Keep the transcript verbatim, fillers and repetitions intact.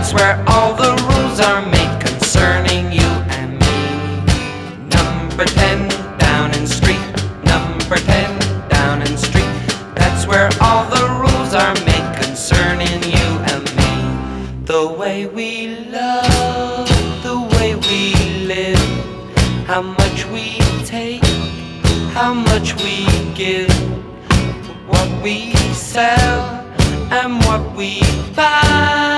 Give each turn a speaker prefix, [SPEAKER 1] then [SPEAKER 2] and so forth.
[SPEAKER 1] That's where all the rules are made concerning you and me. Number ten, Downing Street. Number ten, Downing Street. That's where all the rules are made concerning you and me. The way we love, the way we live, how much we take, how much we give, what we sell and what we buy.